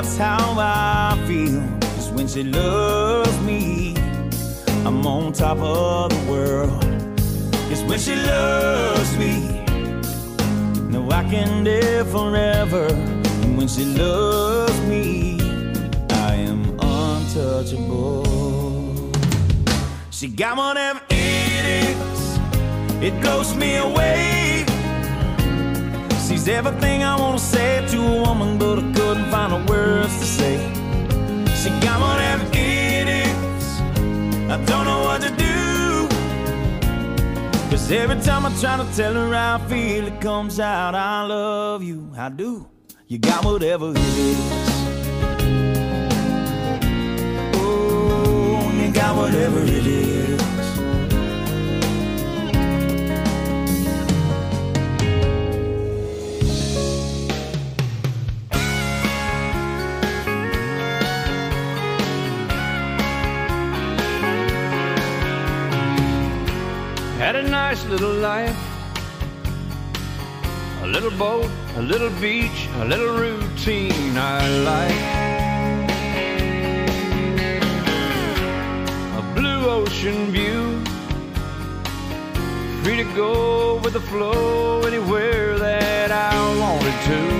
that's how I feel. Cause when she loves me, I'm on top of the world. Cause when she loves me, no, I can live forever. And when she loves me, I am untouchable. She got whatever it is, it blows me away. She's everything I wanna say to a woman, but I couldn't find the words to say. She got whatever it is, I don't know what to do. Cause every time I try to tell her how I feel, it comes out, I love you, I do. You got whatever it is. Oh, you got whatever it is. Had a nice little life, a little boat, a little beach, a little routine I like. A blue ocean view, free to go with the flow anywhere that I wanted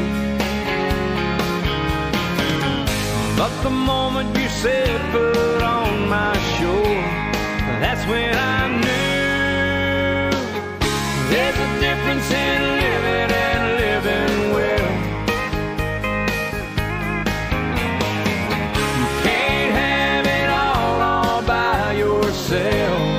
to. But the moment you said put on my shore, that's when I knew there's a difference in living and living well. You can't have it all by yourself.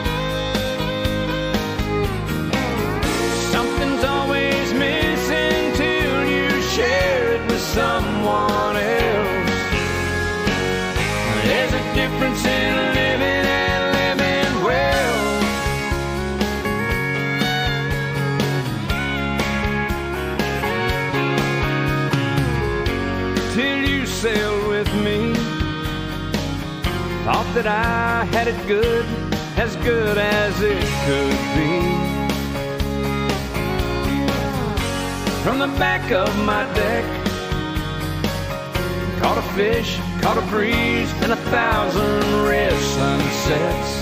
Something's always missing till you share it with someone else. There's a difference in living and living well. Sailed with me, thought that I had it good as it could be. From the back of my deck, caught a fish, caught a breeze, and 1,000 red sunsets.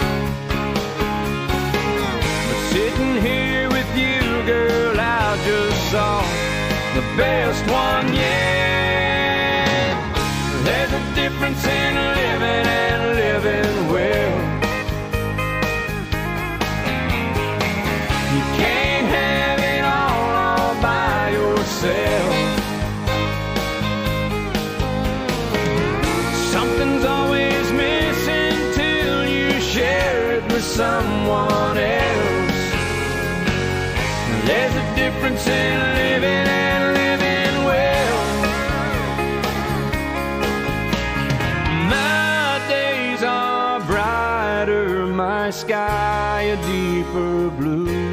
But sitting here with you, girl, I just saw the best one yet. There's a difference in living and living well. You can't have it all by yourself. Something's always missing till you share it with someone else. There's a difference in living and living well. My sky a deeper blue.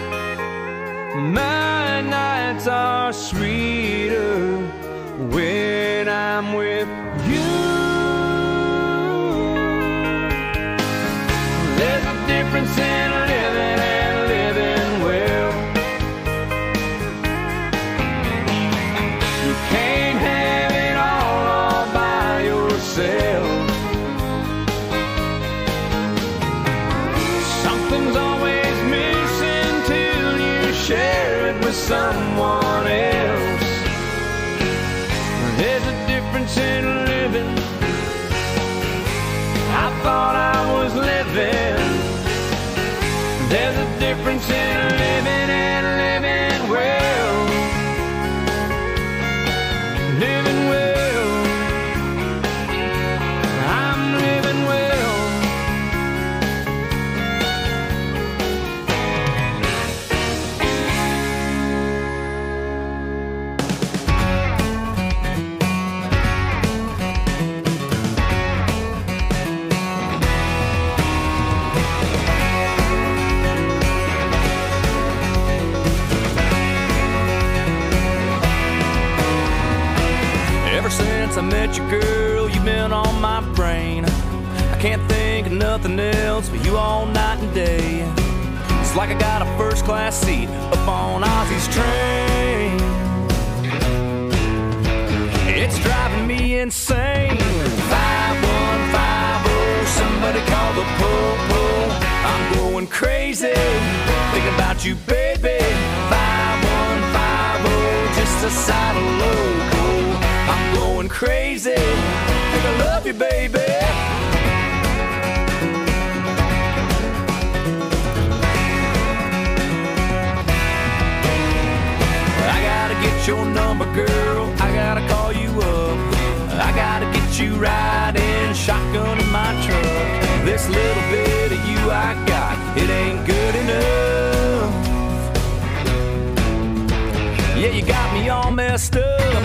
My nights are sweeter when I'm with you. There's a difference in living and living well. You can't have it all by yourself. Something's always missing till you share it with someone else. There's a difference in living. I thought I was living. There's a difference in living and living well. Living well. I'm living well. Since I met you, girl, you've been on my brain. I can't think of nothing else but you all night and day. It's like I got a first-class seat up on Ozzy's train. It's dry insane. 5150, somebody call the po-po. I'm going crazy, thinking about you, baby. 5150, just a side of loco. I'm going crazy, think I love you, baby. I gotta get your number, girl, I gotta call you up. I gotta get you riding shotgun in my truck. This little bit of you I got, it ain't good enough. Yeah, you got me all messed up.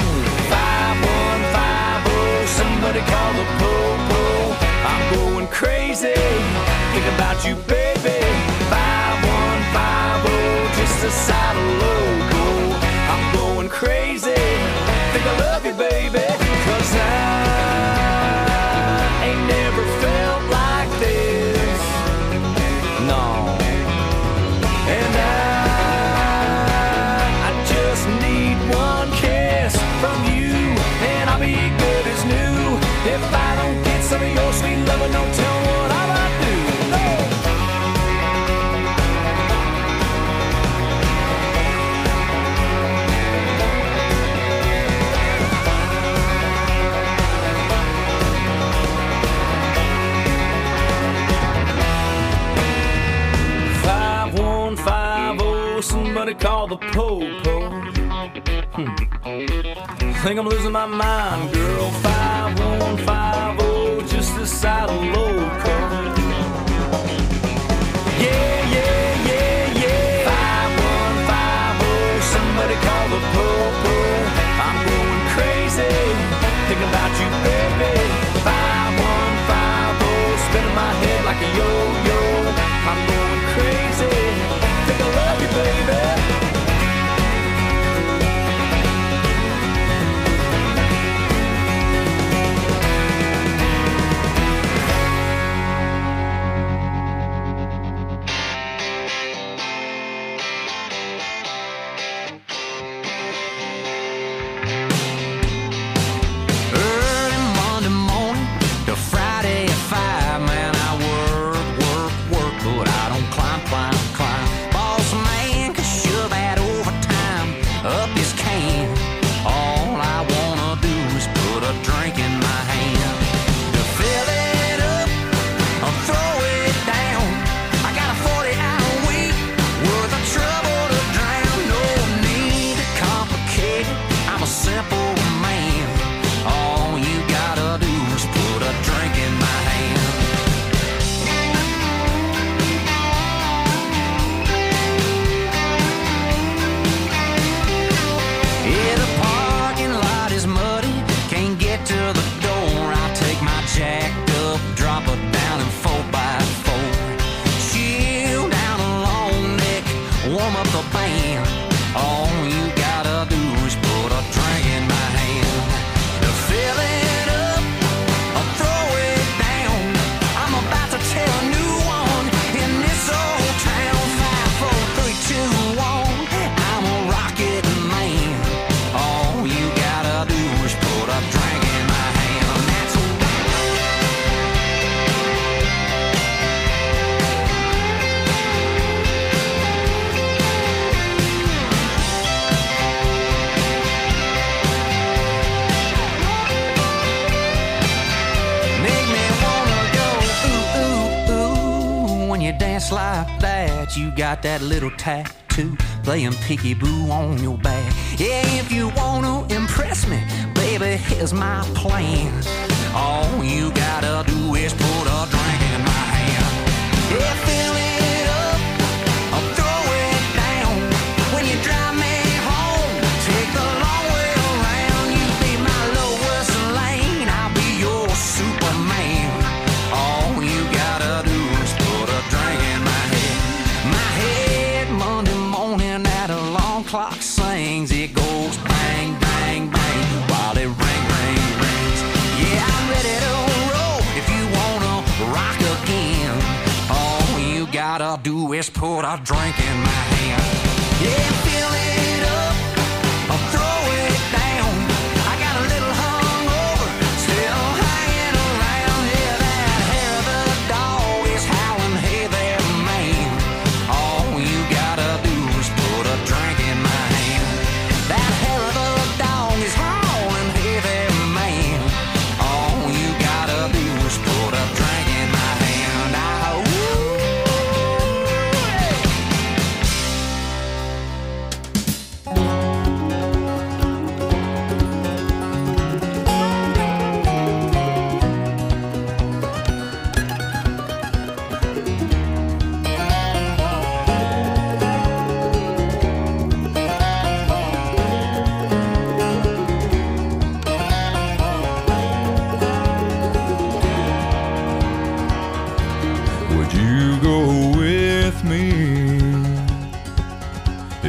5150, somebody call the po-po. I'm going crazy, think about you, baby. 5150, just a side of loco. I'm going crazy, think I love you, baby. 'Cause I ain't never felt like this, no. And I just need one kiss from you, and I'll be good as new. If I don't get some of your sweet loving, don't tell me what I might do. No. Somebody call the po-po. Think I'm losing my mind, girl. 5150, just a side of loco. Yeah, yeah, yeah, yeah. 5150, somebody call the po-po. I'm going crazy, thinking about you, baby. 5150, spinning my head like a yo-yo. I'm going crazy, think I love you, baby. Like that, you got that little tattoo playing peekaboo on your back. Yeah, if you wanna impress me, baby, here's my plan. All you gotta do is put a drink in my hand. Yeah, fill it up, I'll throw it down. When you drive me home, take the long way around. You be my lowest lane, I'll be your Superman. All you gotta do is put a drink in my head. Monday morning at alarm clock sings, it goes bang, bang, bang, while it ring, ring, rings. Yeah, I'm ready to roll if you wanna rock again. All you gotta do is put a drink in my hand. Yeah, fill it up, I'll throw it down. I got a little hungover,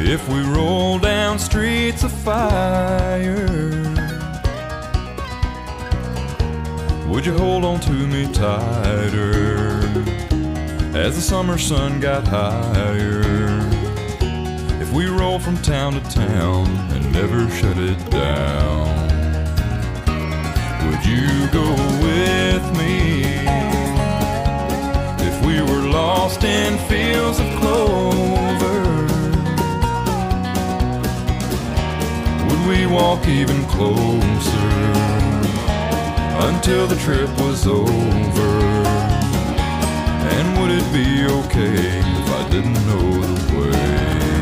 if we roll down streets of fire, would you hold on to me tighter as the summer sun got higher? If we roll from town to town and never shut it down, would you go with me? If we were lost in fields of clover, would we walk even closer until the trip was over? And would it be okay if I didn't know the way?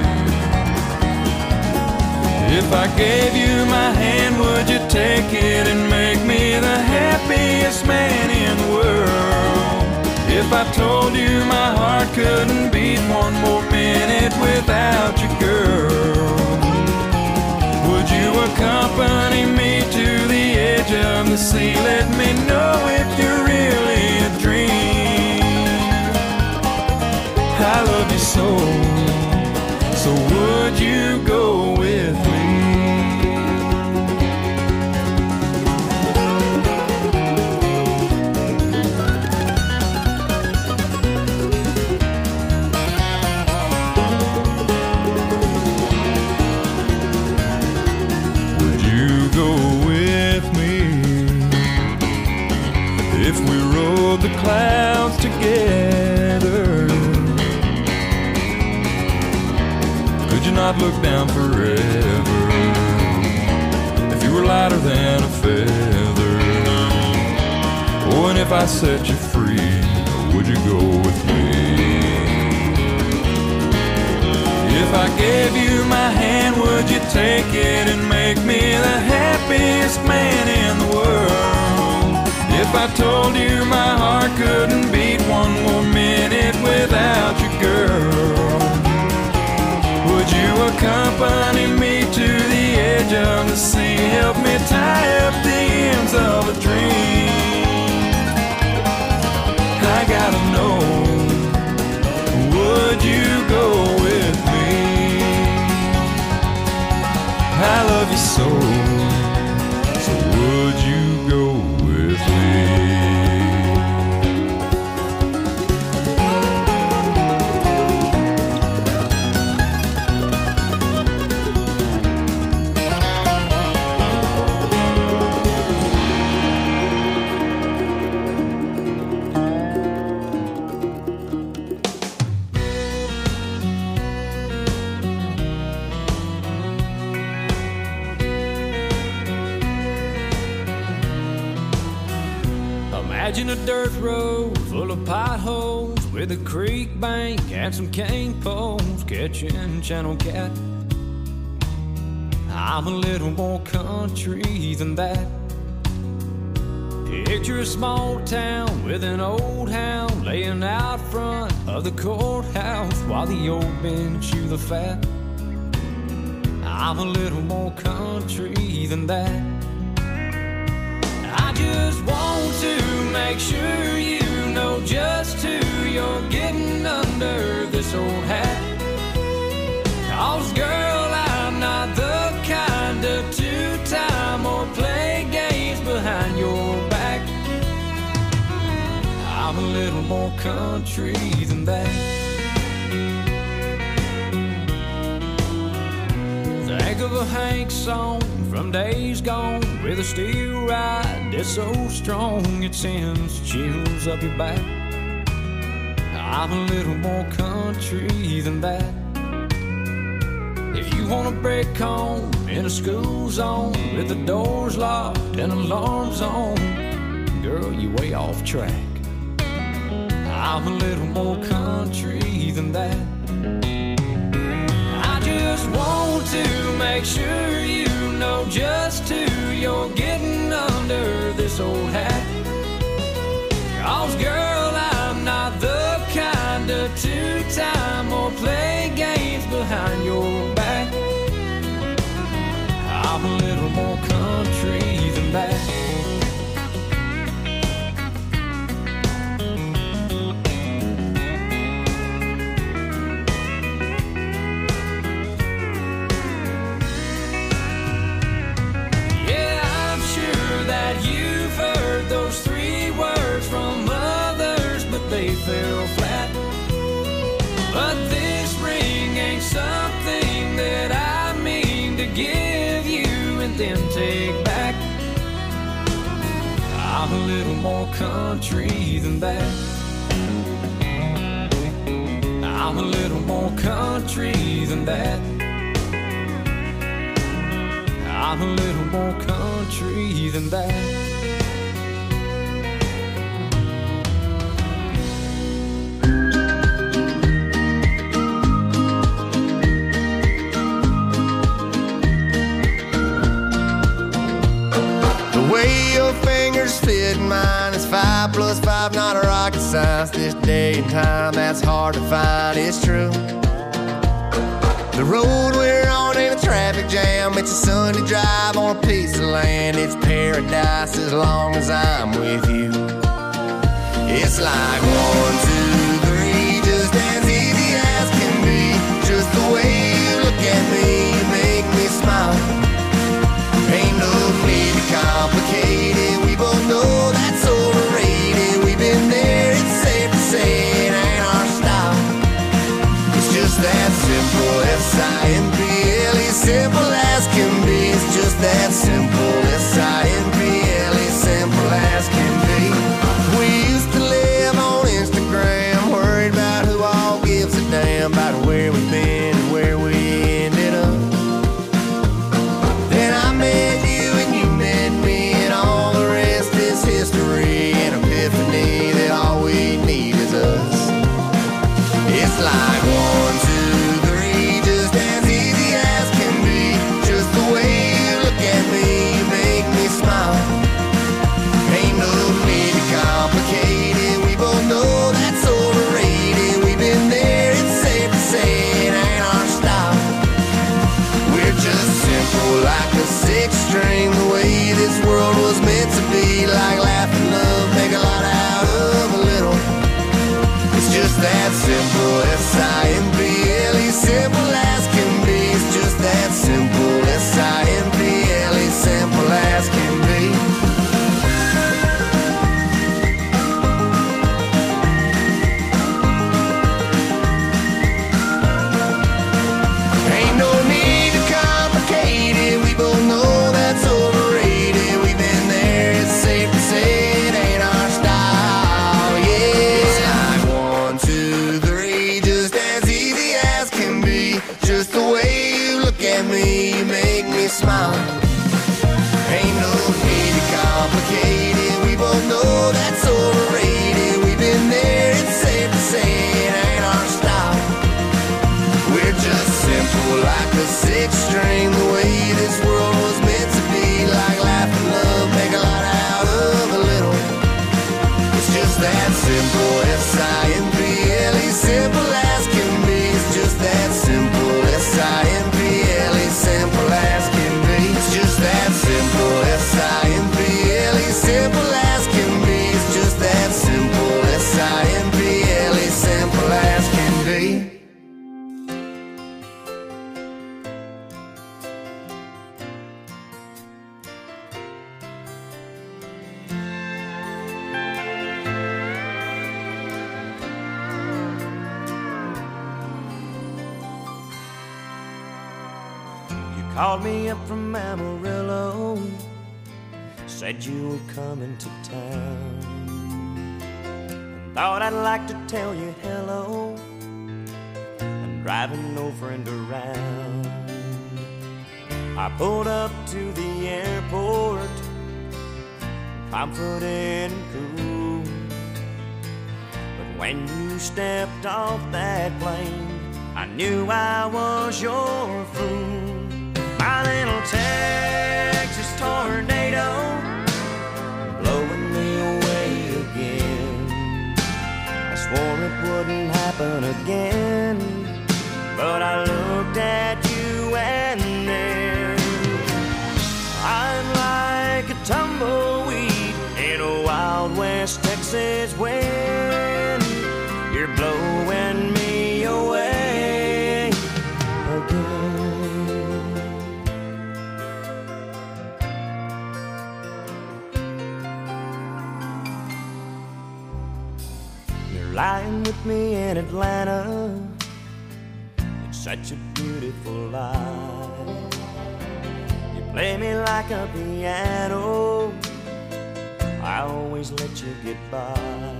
If I gave you my hand, would you take it and make me the happiest man in the world? If I told you my heart couldn't beat one more minute without you, girl, would you accompany me to the edge of the sea? Let me know if you're really a dream. I love you so, so would you go with me? Would you go with me if we rode the clouds together? Could you not look down forever if you were lighter than a feather? Oh, and if I set you free, would you go with me? If I gave you my hand, would you take it and make me the happiest man in the world? If I told you my heart couldn't beat one more minute without you, girl, would you accompany me to the edge of the sea? Help me tie up the ends of a dream. I gotta know, would you go with me? I love you so, so would you go with me? Imagine a dirt road full of potholes with a creek bank and some cane poles catching channel cat. I'm a little more country than that. Picture a small town with an old hound laying out front of the courthouse while the old men chew the fat. I'm a little more country than that. I just want to make sure you know just who you're getting under this old hat. 'Cause girl, I'm not the kind of two-time or play games behind your back. I'm a little more country than that. Think of a Hank song from days gone with a steel ride that's so strong it sends chills up your back. I'm a little more country than that. If you want a break home in a school zone with the doors locked and alarms on, girl, you way off track. I'm a little more country than that. I just want to make sure you know just who you're getting under this old hat. 'Cause girl, I'm not the kind of two-time or play games behind your back. I'm a little more country than that. But this ring ain't something that I mean to give you and then take back. I'm a little more country than that. I'm a little more country than that. I'm a little more country than that. Fit mine is 5 + 5, not a rocket science. This day and time, that's hard to find, it's true. The road we're on ain't a traffic jam. It's a Sunday drive on a piece of land. It's paradise as long as I'm with you. It's like 1, 2, 3, just as easy as can be. Just the way you look at me, you make me smile. Ain't no need to complicate it. We both know that's overrated. We've been there, it's safe to say it ain't our style. It's just that simple, S-I-M-P-L-E, simple as can be. It's just that simple, S-I-M-P-L-E, simple as can be. We used to live on Instagram, worried about who all gives a damn about where we've been and where we ended up. Then I met you and you met me, and all the rest is history. An epiphany that all we need is us. It's like 1, 2, 3, just as easy as can be. Just the way you look at me, you make me smile. Ain't no need to complicate it. We both know that's overrated. We've been there, it's safe to say it ain't our style. We're just simple like a 6-string, the way this world was meant to be. Like laugh and love, make a lot out of a little. It's just that simple, S-I-M-P-L-E, simple as can be. It's just that simple, S-I-M-P-L-E, simple as can be. Ain't no need to complicate it. We both know that's overrated. We've been there, it's safe to say it ain't our style. Yeah, it's like 1, 2, 3, just as easy as can be. Just the way you look at me, you make me smile. Ain't no need to complicate it. We both know that's overrated. We've been there, it's safe to say it ain't our style. We're just simple like a 6-string, the way this world was meant to be. Like laugh and love, make a lot out of a little. It's just that simple, S-I-M-P-L-E, simple as can be. It's just that simple, S-I-M-P-L-E, simple as can be. It's just that simple, S-I-M-P-L-E, simple as can be. It's just that simple, S-I-M-P-L-E, simple as can be. Called me up from Amarillo, said you were coming to town. Thought I'd like to tell you hello. I'm driving no friend around. I pulled up to the airport, confident and cool. But when you stepped off that plane, I knew I was your fool. My little Texas tornado, blowing me away again. I swore it wouldn't happen again, but I looked at you and then I'm like a tumbleweed in a Wild West Texas wind. You're blowing me away again. Lying with me in Atlanta, such a beautiful life. You play me like a piano, I always let you get by.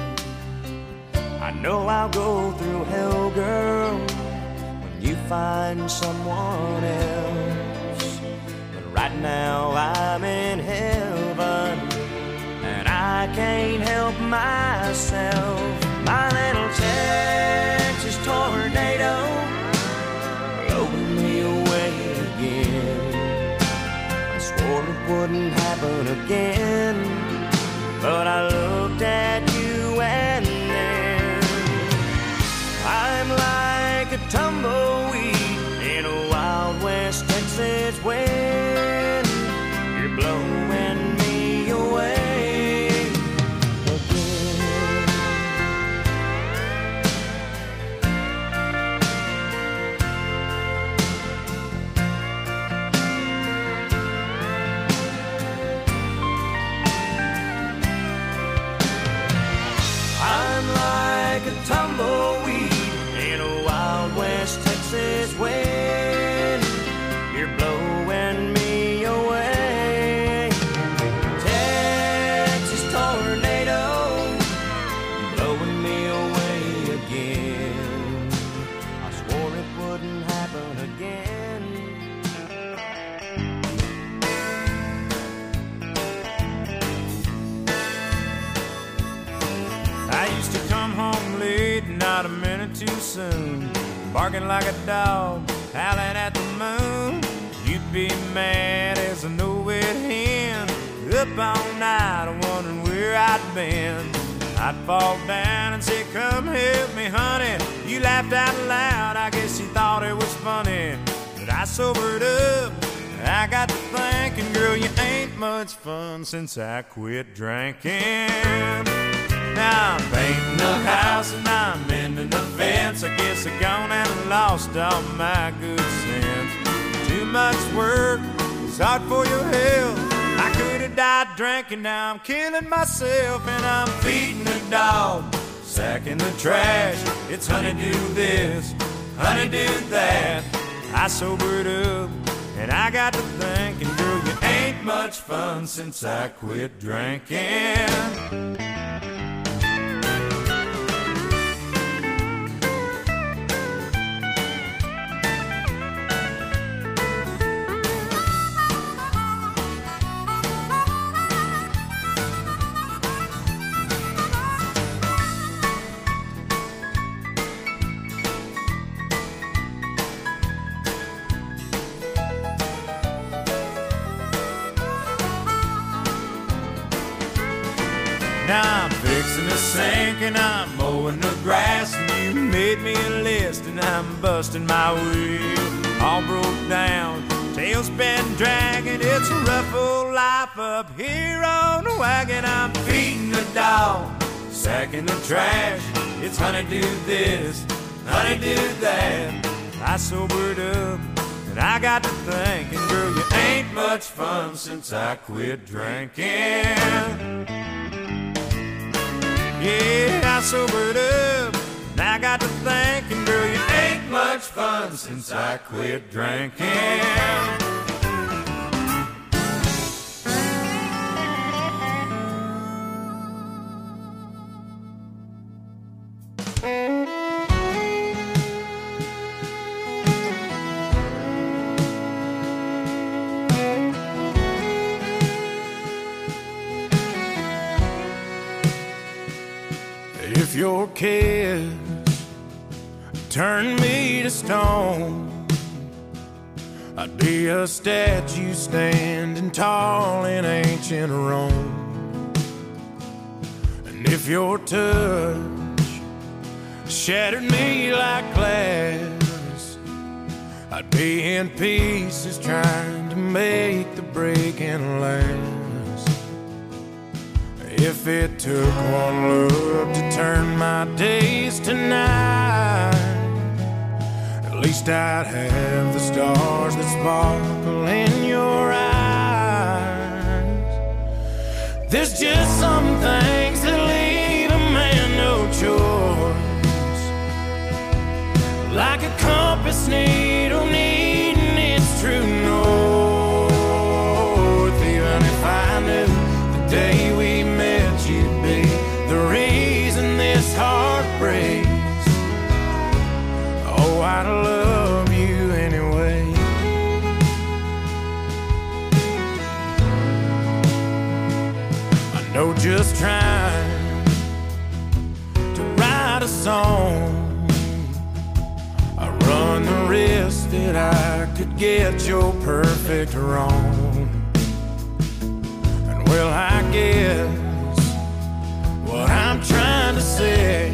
I know I'll go through hell, girl, when you find someone else. But right now I'm in heaven, and I can't help myself. My little Texas tornado blowing me away again. I swore it wouldn't happen again, but I looked at you and then I'm like a tumbleweed in a Wild West Texas wind. You're blowing me away. Tumbleweed in a Wild West Texas wind. You're blowing me away. Texas tornado blowing me away again. I swore it wouldn't happen again. I used to come home late, not a minute too soon, barking like a dog, howling at the moon. You'd be mad as a no-wit hen, up all night wondering where I'd been. I'd fall down and say, come help me, honey. You laughed out loud, I guess you thought it was funny. But I sobered up, I got to thinking, girl, you ain't much fun since I quit drinking. Now I'm painting the house and I'm mending the fence. I guess I gone and lost all my good sense. Too much work, it's hard for your health. I could have died drinking, now I'm killing myself. And I'm feeding the dog, sacking the trash. It's honey do this, honey do that. I sobered up and I got to thinking, girl, you ain't much fun since I quit drinking. Now I'm fixing the sink and I'm mowing the grass, and you made me a list and I'm busting my wheel. All broke down, tail's been dragging. It's a rough old life up here on the wagon. I'm feeding the dog, sacking the trash. It's honey do this, honey do that. I sobered up and I got to thinking, girl, you ain't much fun since I quit drinking. Yeah, I sobered up, and I got to thinking, girl, you ain't much fun since I quit drinking. If your kiss turned me to stone, I'd be a statue standing tall in ancient Rome. And if your touch shattered me like glass, I'd be in pieces trying to make the breaking last. If it took one look to turn my days to night, at least I'd have the stars that sparkle in your eyes. There's just some things that leave a man no choice, like a compass compass needle needing its true north. Even if I knew the day we met you'd be the reason this heart breaks, oh, I'd love you anyway. I know just trying to write a song, I run the risk that I could get your perfect wrong. And well, I guess what I'm trying to say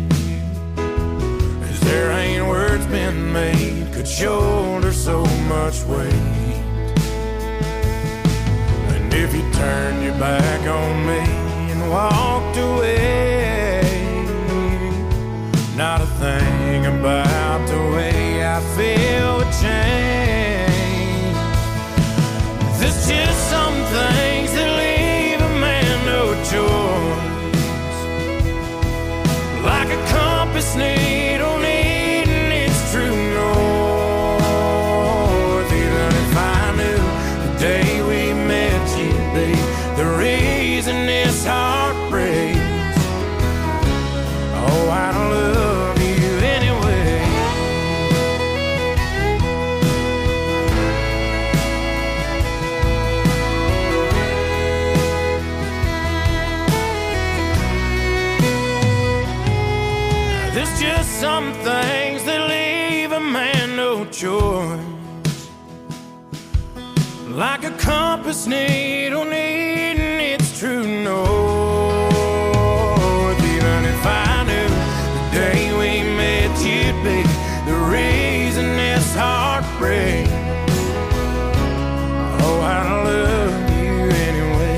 is there ain't words been made could shoulder so much weight. And if you turned your back on me and walked away, not a thing about the way I feel would change. There's just some things that leave a man no choice, like a compass needle needing its true north. Even if I knew the day we met you'd be the reason this heart breaks, oh, I don't love you anyway. There's just some things that leave a man no choice, like a compass needle needing its true north. Even if I knew the day we met you'd be the reason this heart breaks, oh, I love you anyway.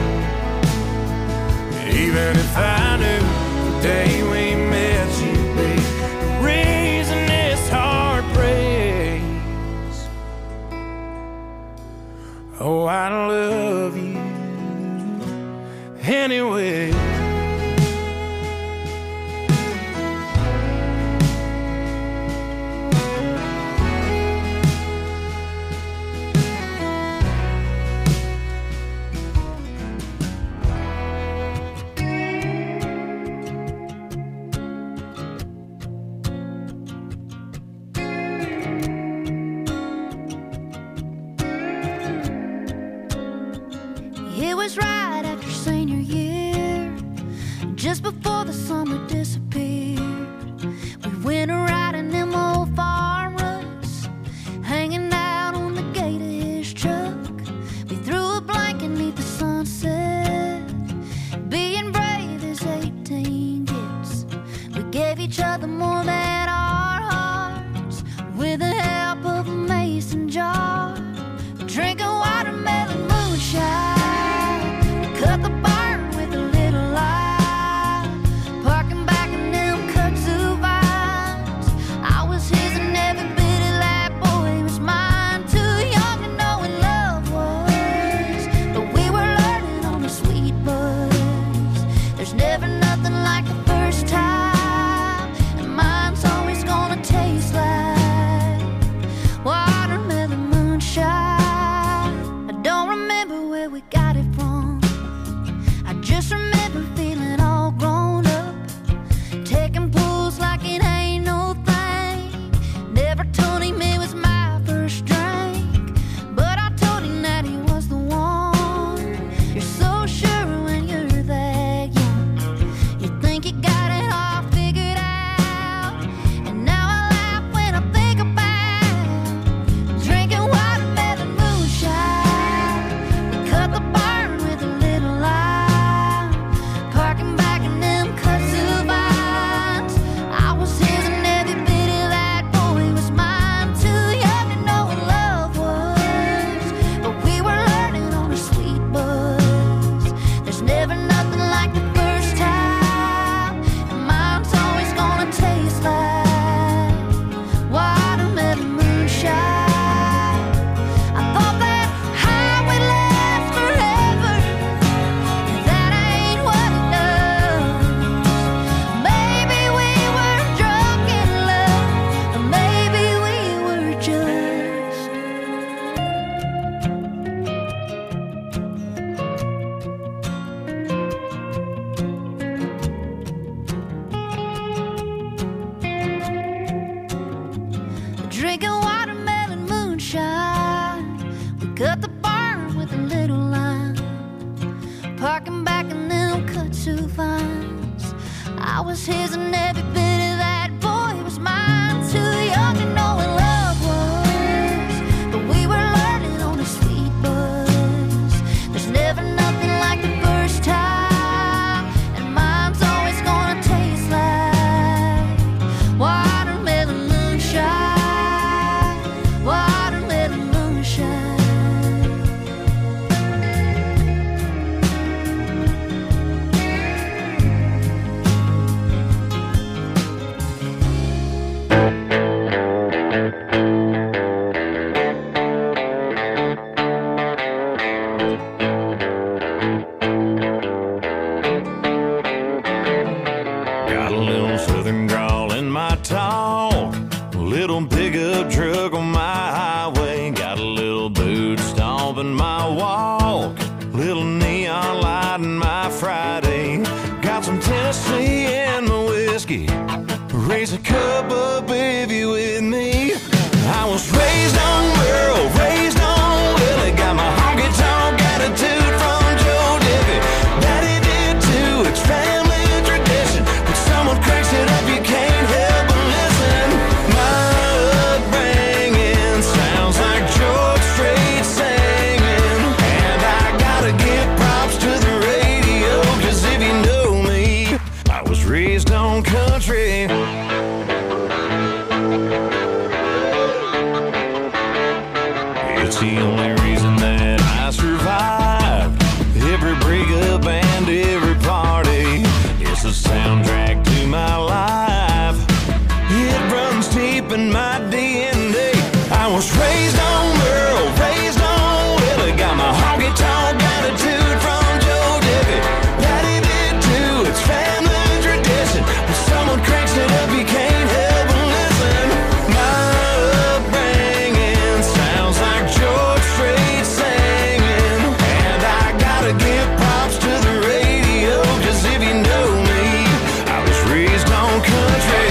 Even if I knew the day we met you'd be the reason this heart breaks, oh, I love you anyway. It was right after senior year, just before the summer disappeared. We went a riding them old farm ruts, hanging out on the gate of his truck. We threw a blanket neath the sunset, being brave as 18 gets. We gave each other more than our hearts, with the help of a mason jar. Drinking watermelon moonshine, cut the barn with a little light, parking back drinking watermelon moonshine. We cut the barn with a little line, parking back in them kudzu vines. I was his and every bit of that boy was mine. Too young to know what love was, but we were learning on a sweet buzz. There's never nothing like the first time, and mine's always gonna taste like watermelon moonshine, watermelon moonshine. Got a little southern drawl in my talk, a little pickup truck on my highway. Got a little boot stomp in my walk, little neon light in my Friday. Got some Tennessee in my whiskey, raise a cup up if you with me. I was raised on Merle, raised on Willie, got my honky-tonk attitude from Joe Diffie. Daddy did too, it's family tradition. When someone cranks it up, you can't help but listen. My upbringing sounds like George Strait singing, and I gotta give props to the radio, 'cause if you know me, I was raised on country. It's the only reason that I survived every breakup and every party. It's the soundtrack to my life. It runs deep in my DNA. I was raised on Merle, raised on Willie, got my honky-tonk attitude from Joe Diffie. Daddy did too, it's family tradition. When someone cranks it up, you can't help but listen. My upbringing sounds like George Strait singing, and I gotta give props to the radio, 'cause if you know me, I was raised on country.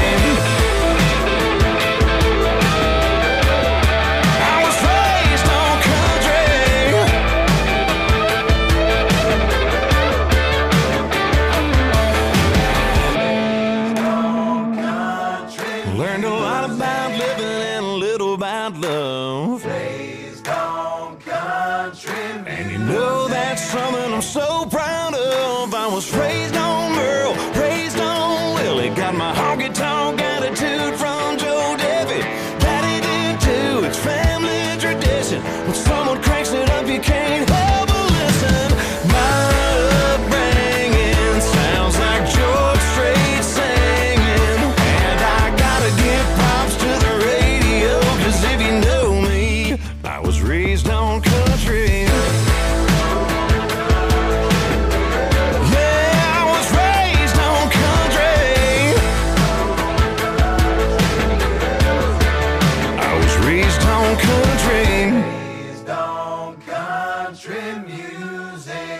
I was raised on country. Learned a lot about living and a little about love. And you know that's something I'm so proud of. I was raised on Merle, raised on Willie, got my honky-tonk attitude from Joe Diffie. Daddy did too, it's family tradition. When someone cranks it up, you can't help but listen. My upbringing sounds like George Strait singing, and I gotta give props to the radio, 'cause if you know me, I was raised on country. Yeah, I was raised on country. I was raised on country. Raised on country music.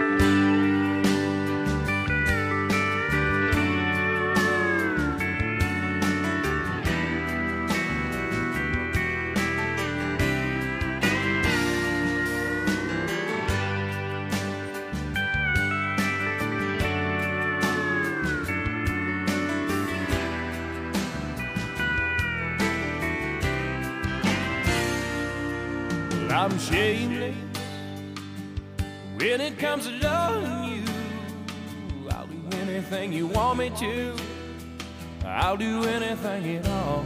I'm shameless when it comes to loving you. I'll do anything you want me to. I'll do anything at all.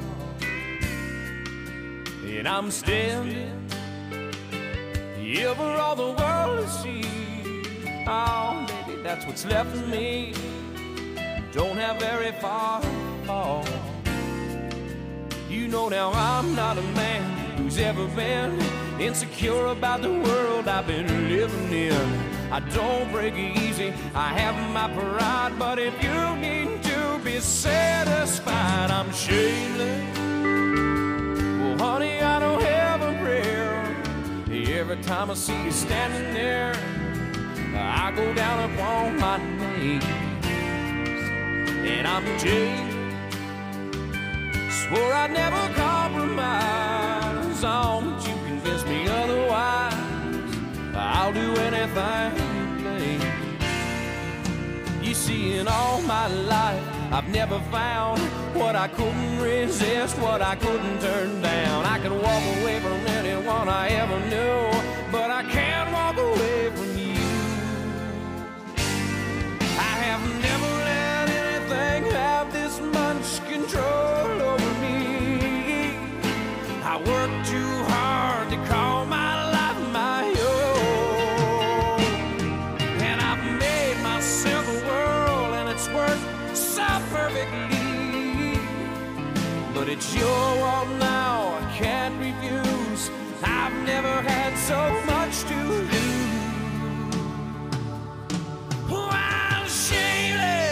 And I'm standing here for all the world to see. Oh, baby, that's what's left of me. Don't have very far to fall. You know now I'm not a man who's ever been insecure about the world I've been living in. I don't break easy, I have my pride, but if you need to be satisfied, I'm shameless. Well, honey, I don't have a prayer. Every time I see you standing there, I go down upon my knees. And I'm jaded, swore I'd never compromise. miles on, but you convince me otherwise. I'll do anything you please. You see, in all my life, I've never found what I couldn't resist, what I couldn't turn down. I can walk away from anyone I ever knew, but I can't walk away from you. I have never let anything have this much control over me. I work too hard to call my life my own, and I've made myself a world, and it's worked so perfectly. But it's your world now, I can't refuse. I've never had so much to lose. Oh, I'm shameless.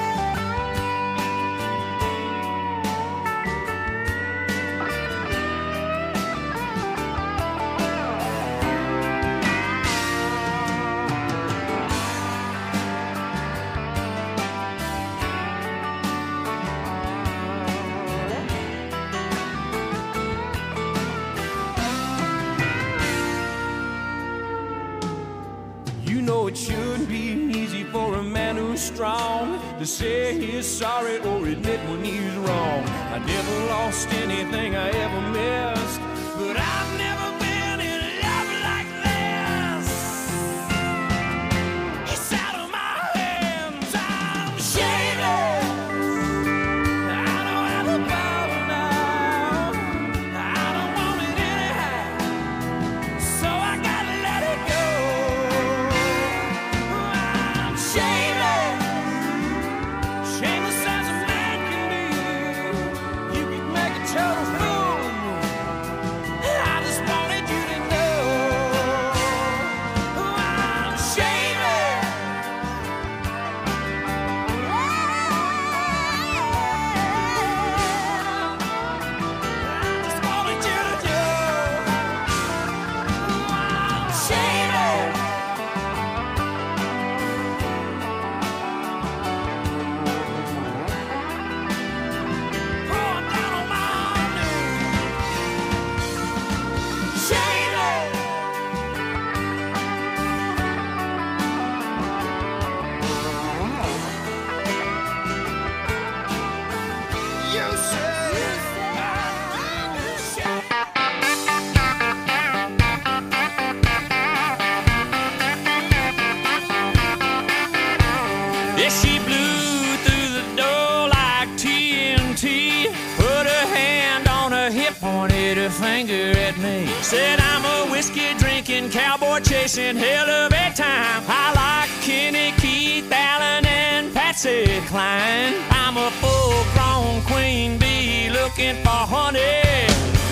It shouldn't be easy for a man who's strong to say he's sorry or admit when he's wrong. I never lost anything I ever missed, but I've never been in love like this. It's out of my hands, I'm shaded. I don't have the power now. I don't want it anyhow, so I gotta let it go. Shameless as a man can be. You could make a total fool of me. I just wanted you to know I'm shameless. I just wanted you to know I'm shameless. Yeah, she blew through the door like TNT, put her hand on her hip, pointed her finger at me, said I'm a whiskey drinking, cowboy chasing hell of a time. I like Kenny, Keith, Allen, and Patsy Cline. I'm a full-grown queen bee looking for honey.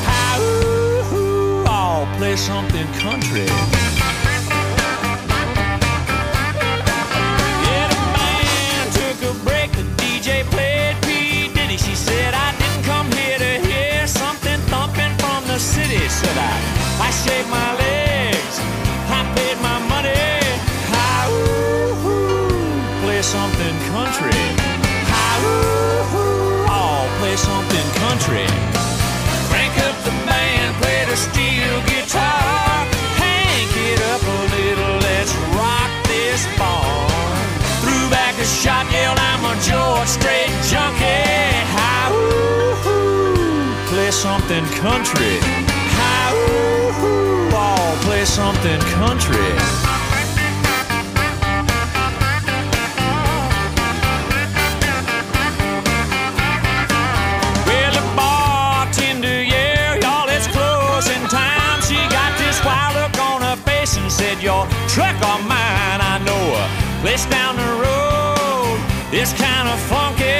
I'll play something country. Played P. Diddy. She said I didn't come here to hear something thumping from the city. Said I shaved my legs, I paid my money. Play something country. I'll play something country. Crank up the band, play the steel guitar. Hank it up a little, let's rock this barn. Threw back a shot, yelled I'm a George Strait junkie. Play something country. I'll play something country. Well, the bartender, yeah, y'all, it's closing time. She got this wild look on her face and said, your truck or mine, I know a place down the road. It's kind of funky.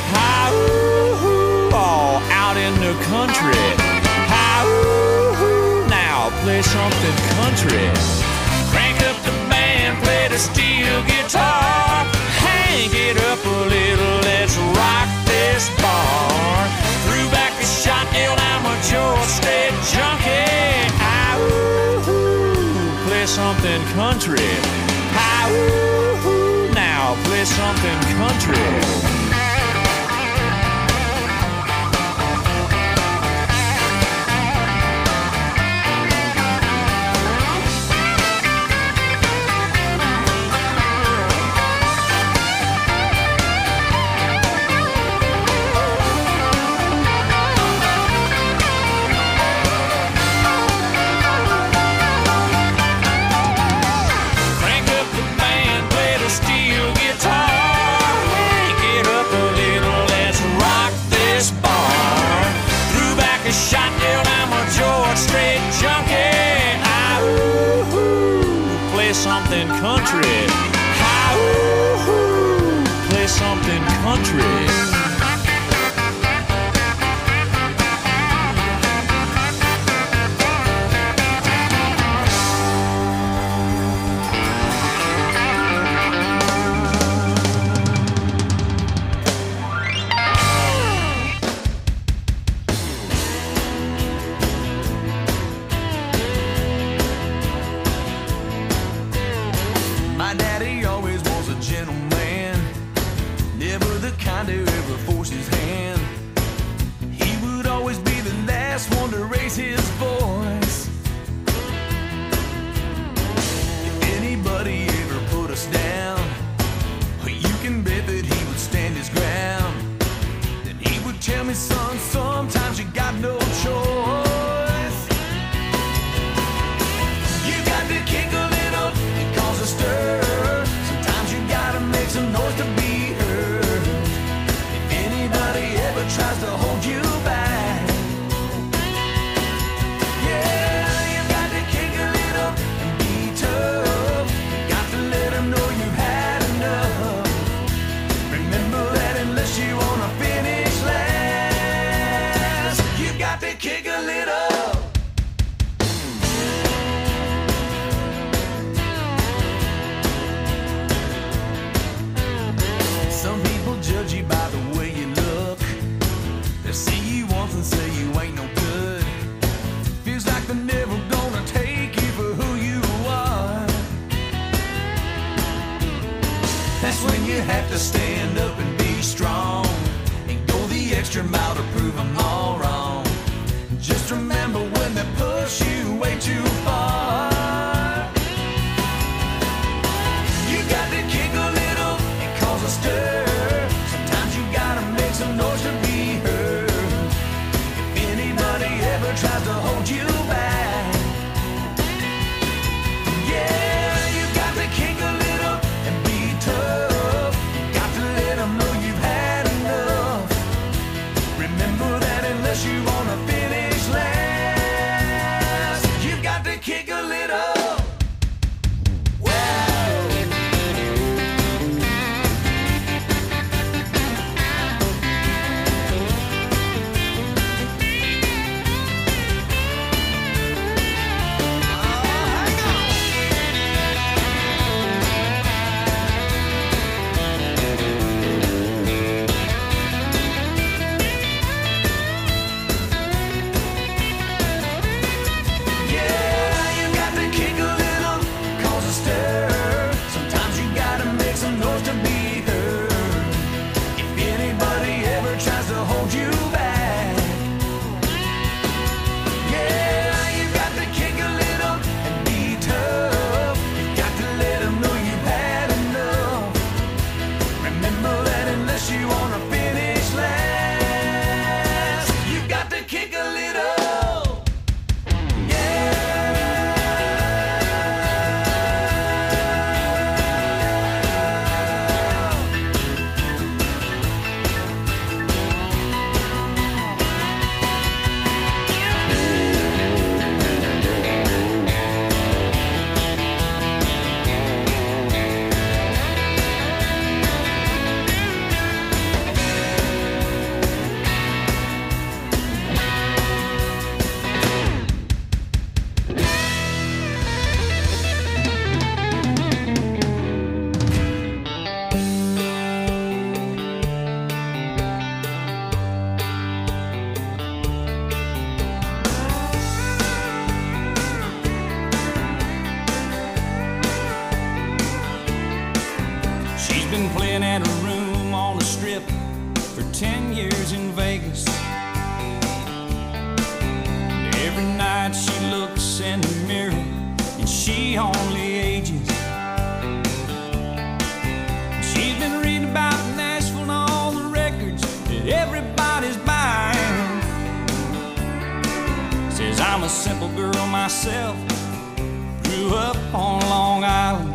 All out in the country. Now play something country. Crank up the band, play the steel guitar. Hang it up a little, let's rock this bar. Threw back a shot, yelled I'm a George Strait junkie. Play something country. Now play something country. country. Hi-ooh, play something country. My daddy always was a gentleman, never the kind to ever force his hand. He would always be the last one to raise his voice. If anybody ever put us down, you can bet that he would stand his ground. Then he would tell me, son, sometimes you got no choice. You got to kick a little and cause a stir. Sometimes you gotta make some noise to be heard. If anybody ever tries to hold you back, yeah, you got to kick a little and be tough. You got to let them know you've had enough. Remember that unless you wanna finish last, you got to kick a little. Some people judge you by the way you look. They see you once and say you ain't no good. Feels like they're never gonna take you for who you are. That's when you have to stand up and be strong and go the extra mile to prove them all wrong. Just remember when they push you way too far, you got to kick a little and cause a stir. Sometimes you gotta make some noise to be heard. If anybody ever tries to hold you back, yeah, you got to kick a little and be tough. You got to let them know you've had enough. Remember that unless you wanna finish last, you got to kick a little. been playing at a room on the strip for 10 years in Vegas. And every night she looks in the mirror and she only ages. She's been reading about Nashville and all the records that everybody's buying. Says I'm a simple girl myself, grew up on Long Island.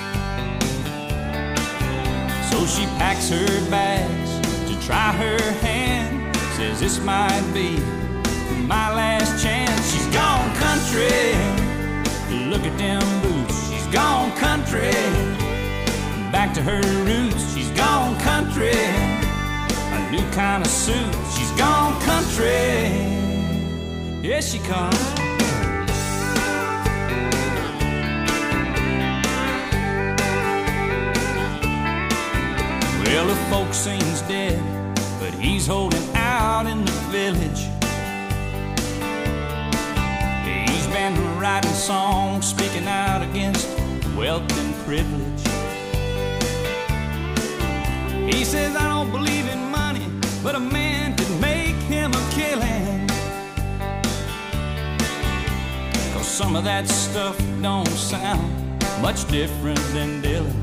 So she packs her bags to try her hand. Says this might be my last chance. She's gone country, look at them boots. She's gone country, new kind of suit. She's gone country. Here she comes. Well, the folk sings dead, but he's holding out in the village. He's been writing songs, speaking out against wealth and privilege. He says, I don't believe in money, but a man could make him a killing. 'Cause some of that stuff don't sound much different than Dylan.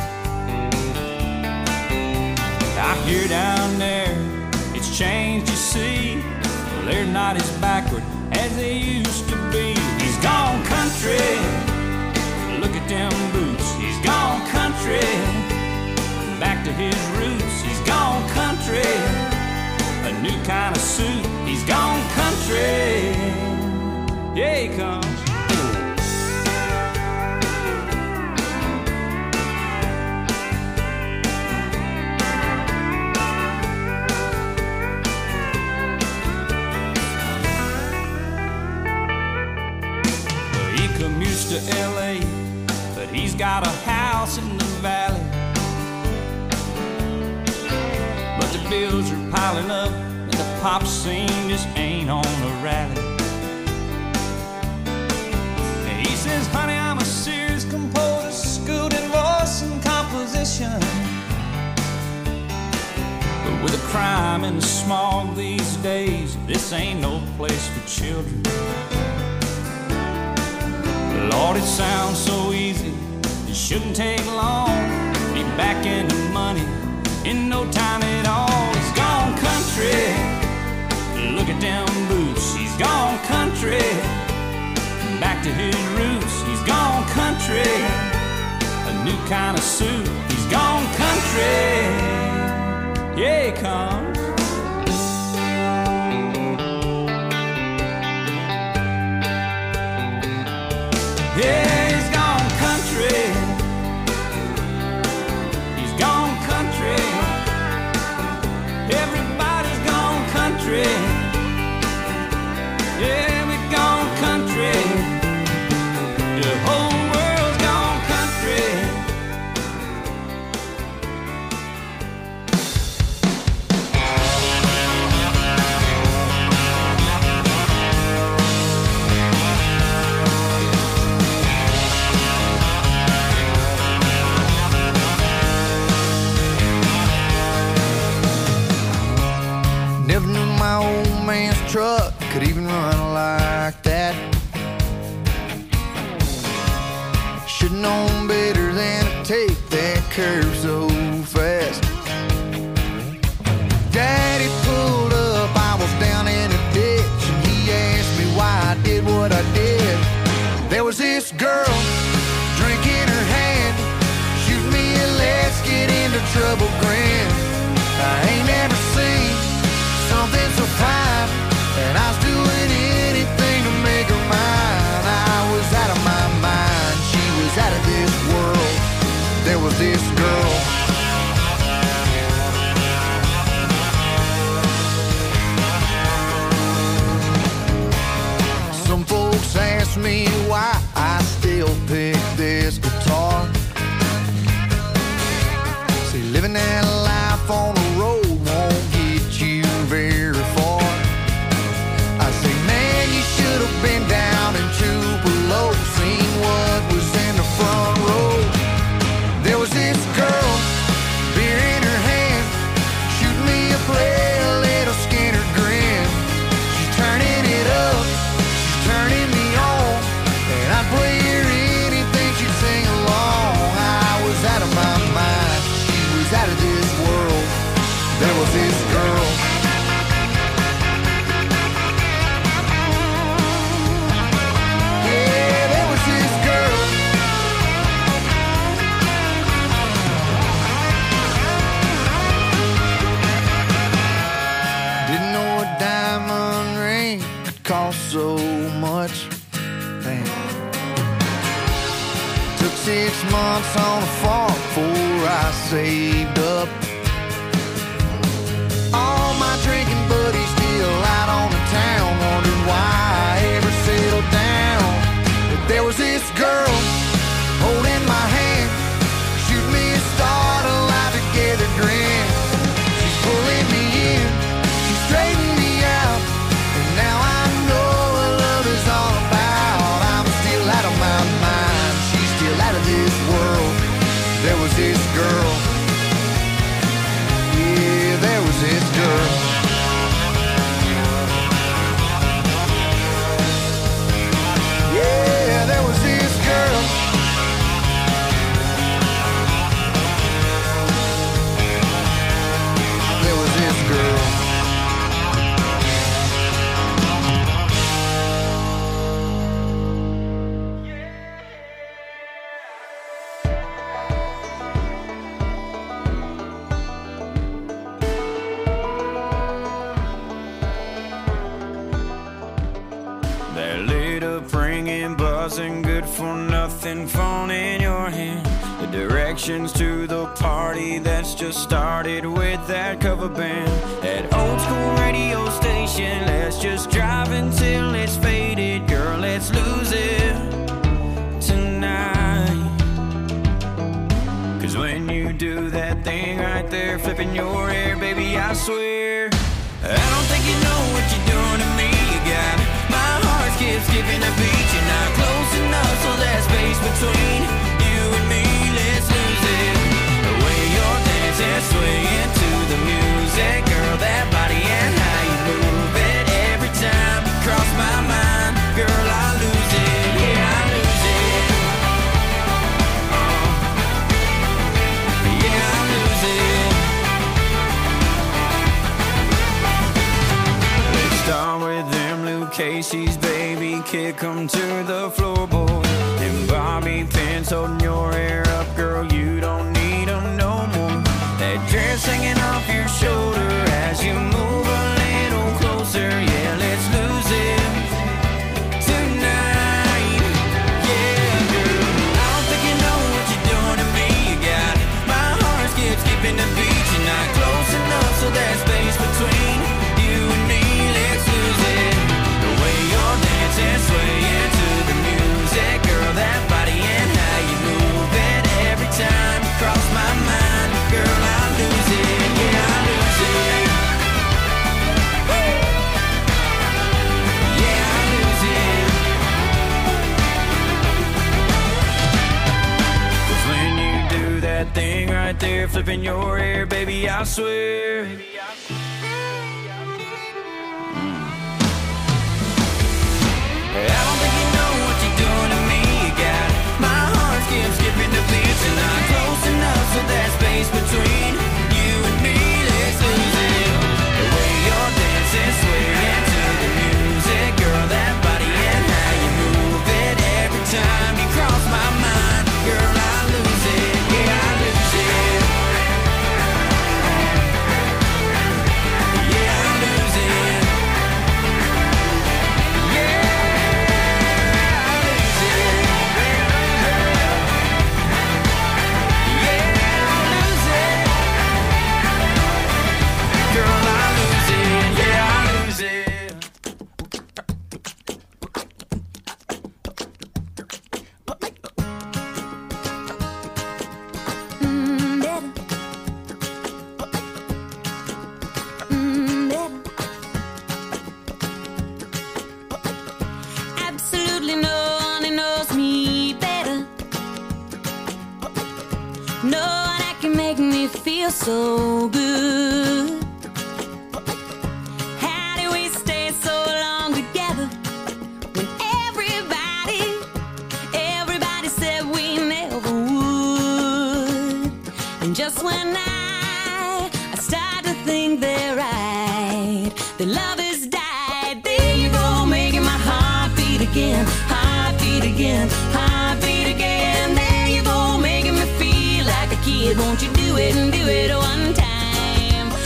I hear down there, it's changed, you see. Well, they're not as backward as they used to be. He's gone country, look at them boots. He's gone country, back to his roots. He's gone country, a new kind of suit. He's gone country, yeah, he comes. To LA, but he's got a house in the valley. But the bills are piling up and the pop scene just ain't on a rally. And he says, honey, I'm a serious composer, schooled in voice and composition. But with the crime and the smog these days, this ain't no place for children. Lord, it sounds so easy, it shouldn't take long. Be back into money in no time at all. He's gone country, look at them boots. He's gone country, back to his roots. He's gone country, a new kind of suit. He's gone country, yeah, he comes. Yeah, he's gone country. He's gone country. Everybody's gone country. Yeah, we've gone country. The whole world's gone country. Never knew my old man's truck could even run like that. Should've known better than to take that curve so fast. Daddy pulled up, I was down in a ditch, and he asked me why I did what I did. There was this girl, drink in her hand, shoot me and let's get into trouble grin. I ain't never seen something so fine, and I was doing anything to make her mine. I was out of my mind, she was out of this world. There was this girl. Some folks ask me why I still pick this guitar. See, living that life on the road won't get you very far. I say, man, you should have been down in Tupelo, seen what was in the front row. There was this girl, beer in her hand, shoot me a play, a little Skinner grin. She's turning it up, she's turning me on, and I'd play her anything, she'd sing along. I was out of my mind, she was out of this world. There was this girl. Yeah, there was this girl. Didn't know a diamond ring could cost so much. Damn. Took 6 months on a farm before I saved up. All my drinking buddies still out on the town, wondering why I ever settled down. But there was this girl holding my hand, shoot me a start, a life together grin. She's pulling me in, she's straightening me out, and now I know what love is all about. I'm still out of my mind, she's still out of this world. There was this girl, yeah, there was this girl. Yeah, there was this girl. There was this girl. That lit up ringing, buzzing, good for nothing phone in your hand. The directions to the party that's just started with that cover band. That old school radio station, let's just drive until it's faded. Girl, let's lose it tonight. Cause when you do that thing right there, flipping your hair, baby, I swear I don't think you know what you're doing to me. You got my heart skipping a beat. You're not close enough, so that space between you and me, let's lose it. The way you're dancing, swaying to the music, girl, that body and how you move it. Every time you cross my mind, girl, I lose it. Yeah, I lose it. Yeah, I lose it. Let's start with them Luke Casey's, baby, kick 'em to the floorboard. And Bobby pins holding your hair up, girl, you don't need 'em no more. That dress hanging off your shoulder as you move a little closer. Yeah, let's lose it tonight. Yeah, girl, I don't think you know what you're doing to me. You got my heart skipping the beat. You're not close enough, so that space between you and me, let's lose it. The way you're dancing, swaying to the music, girl, that body and how you move it. Every time you cross my mind, girl, I lose it. Yeah, I lose it. Yeah, I lose it. 'Cause when you do that thing right there, flipping your hair, baby, I swear I don't think you know what you're doing to me. You got my heart skipping the beats. You're not close enough, so that space between you and me, let's lose it. The way you're dancing, swaying to the music, girl, that body and how you move it. Every time you cross my mind, girl, I lose it. Yeah, I lose it. Yeah, I lose it. Absolutely no one who knows me better. No one that can make me feel so good. How do we stay so long together when everybody said we never would? And just when I start to think they're right, the love has died. There you go, making my heart beat again, heart beat again, heart beat again. There you go, making me feel like a kid. Won't you do it and do it one time?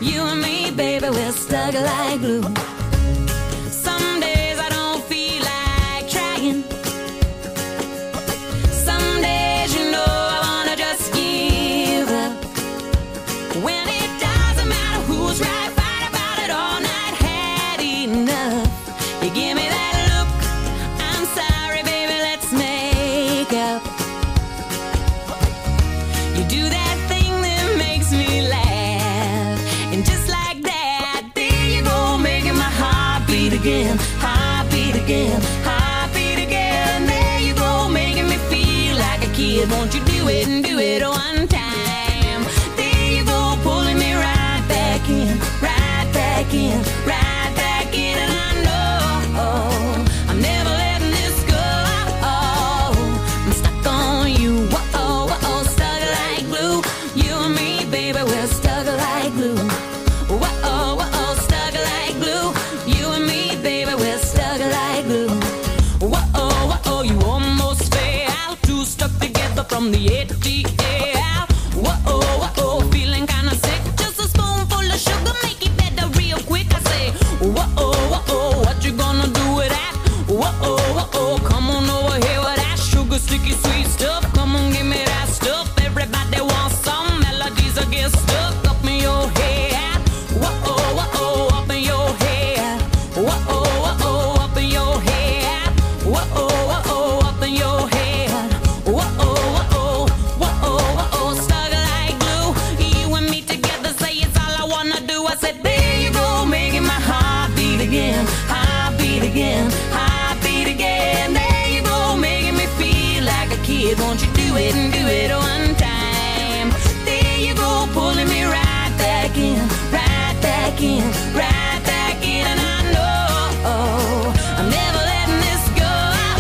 You and me, baby, we're stuck like glue. Some days I don't feel like trying. Some days, you know, I wanna just give up. When it doesn't matter who's right, fight about it all night, had enough. You give me that look, I'm sorry, baby, let's make up. You do that thing that makes me laugh, and just like that, there you go, making my heart beat again, heart beat again, heart beat again. There you go, making me feel like a kid. Won't you do it and do it one time? There you go, pulling me right back in, right back in, right back in. And I know I'm never letting this go. I'm stuck on you, whoa, whoa, stuck like glue. You and me, baby, we're stuck like glue. Whoa, whoa, stuck like glue. You and me, baby, we're stuck like glue. Whoa, whoa, you almost fell, two stuck together from the ATL. Whoa, whoa, feeling kinda sick. Just a spoonful of sugar, make it better real quick. I say, whoa, whoa, what you gonna do with that? Whoa, whoa, come on over here with that sugar, sticky, sweet stuff. Come on, give me that stuff. Everybody wants some melodies that get stuck up in your head. Whoa, whoa, up in your head. Whoa, whoa, up in your head. Whoa, whoa, up in your head. Whoa, whoa, stuck like glue. You and me together, say it's all I wanna do. I said, there you go, making my heart beat again, heart beat again, heart beat again. There you go, making me feel like a kid. Won't you do it and do it one time? There you go, pulling me right back in, right back in, right back in. And I know I'm never letting this go.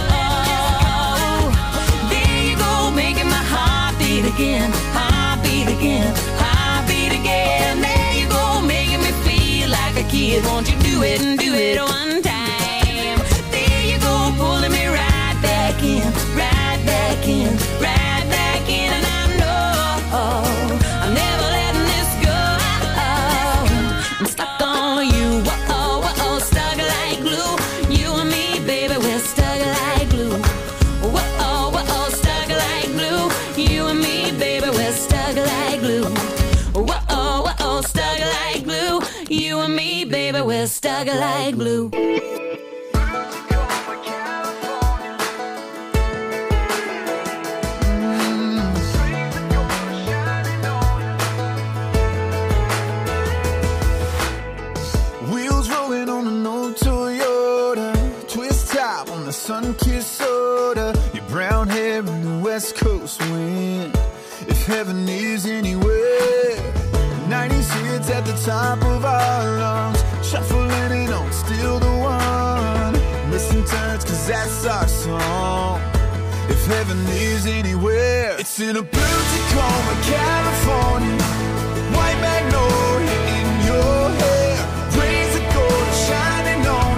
There you go, making my heart beat again, heart beat again, heart beat again. There you go, making me feel like a kid. Won't you do it and do it one time? There you go, pulling me right back in, right back in, right back in. And I know I'm never letting this go. I'm stuck on you, whoa, whoa, stuck like glue. You and me, baby, we're stuck like glue. Whoa, whoa, stuck like glue. You and me, baby, we're stuck like glue. Whoa, whoa, stuck like glue. You and me, baby, we're stuck like glue. Wheels rolling on an old Toyota, twist top on the sun-kissed soda. Your brown hair in the West Coast wind. If heaven is anywhere, 90s hits at the top of our lungs, shuffling it on, still the one. Missing turns, cause that's our song. If heaven is anywhere, it's in a blue Tacoma, California, white magnolia.